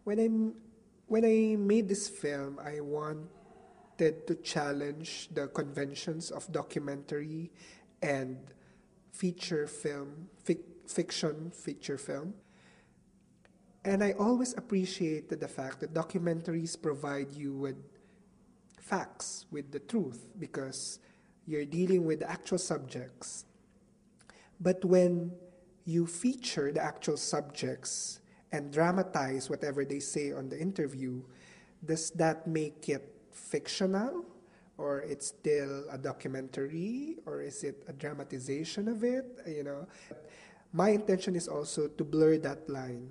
When I when I made this film, I wanted to challenge the conventions of documentary and feature film, fiction feature film. And I always appreciated the fact that documentaries provide you with facts, with the truth, because you're dealing with actual subjects. But when you feature the actual subjects and dramatize whatever they say on the interview, does that make it fictional? Or it's still a documentary? Or is it a dramatization of it? My intention is also to blur that line,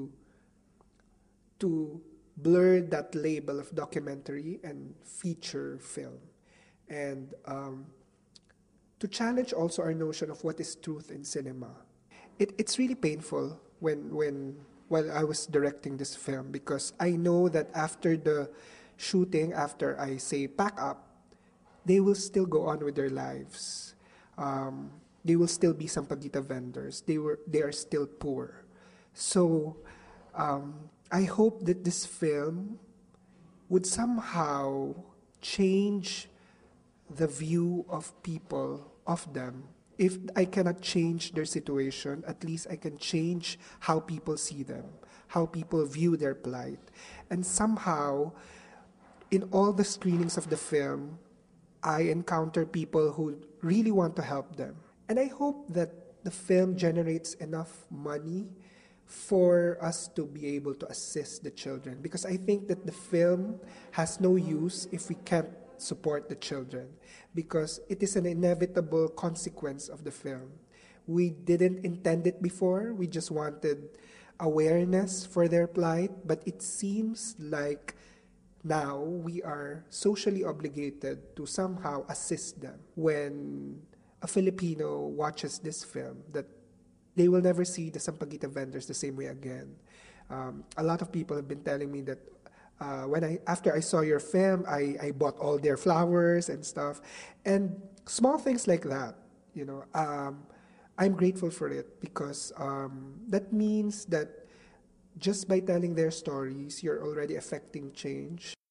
to blur that label of documentary and feature film. And to challenge also our notion of what is truth in cinema. It's really painful when while I was directing this film, because I know that after the shooting, after I say pack up, they will still go on with their lives. They will still be sampaguita vendors. They are still poor. So I hope that this film would somehow change the view of people of them. If I cannot change their situation, at least I can change how people see them, how people view their plight. And somehow, in all the screenings of the film, I encounter people who really want to help them. And I hope that the film generates enough money for us to be able to assist the children. Because I think that the film has no use if we can't support the children, because it is an inevitable consequence of the film. We didn't intend it before. We just wanted awareness for their plight, but it seems like now we are socially obligated to somehow assist them. When a Filipino watches this film, that they will never see the sampaguita vendors the same way again. A lot of people have been telling me that after I saw your film, I bought all their flowers and stuff, and small things like that. I'm grateful for it, because that means that just by telling their stories, you're already affecting change.